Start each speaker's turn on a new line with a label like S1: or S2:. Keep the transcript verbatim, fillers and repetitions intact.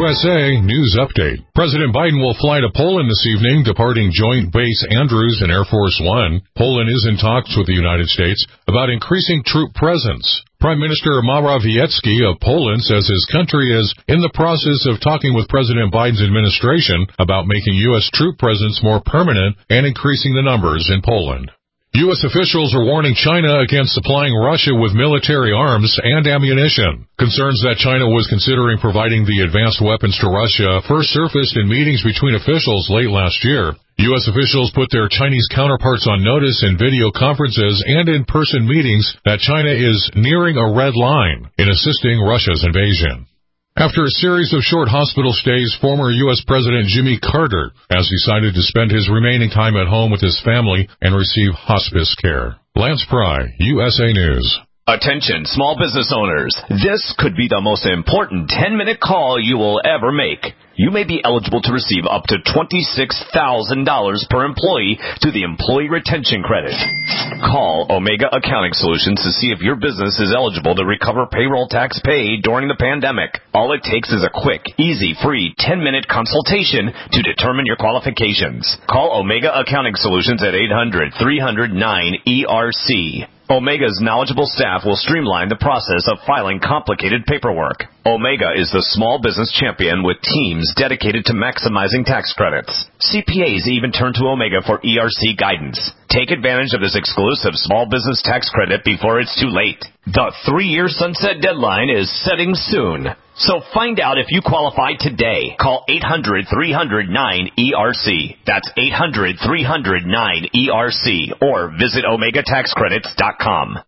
S1: S A News Update. President Biden will fly to Poland this evening, departing Joint Base Andrews in Air Force One. Poland is in talks with the United States about increasing troop presence. Prime Minister Morawiecki of Poland says his country is in the process of talking with President Biden's administration about making U S troop presence more permanent and increasing the numbers in Poland. U S officials are warning China against supplying Russia with military arms and ammunition. Concerns that China was considering providing the advanced weapons to Russia first surfaced in meetings between officials late last year. U S officials put their Chinese counterparts on notice in video conferences and in-person meetings that China is nearing a red line in assisting Russia's invasion. After a series of short hospital stays, former U S President Jimmy Carter has decided to spend his remaining time at home with his family and receive hospice care. Lance Pry, U S A News.
S2: Attention, small business owners. This could be the most important ten-minute call you will ever make. You may be eligible to receive up to twenty-six thousand dollars per employee to the Employee Retention Credit. Call Omega Accounting Solutions to see if your business is eligible to recover payroll tax paid during the pandemic. All it takes is a quick, easy, free ten-minute consultation to determine your qualifications. Call Omega Accounting Solutions at eight hundred, three hundred, nine E R C. Omega's knowledgeable staff will streamline the process of filing complicated paperwork. Omega is the small business champion with teams dedicated to maximizing tax credits. C P As even turn to Omega for E R C guidance. Take advantage of this exclusive small business tax credit before it's too late. The three-year sunset deadline is setting soon. So find out if you qualify today. Call eight hundred, three hundred, nine E R C. That's eight hundred, three hundred, nine E R C. Or visit omega tax credits dot com.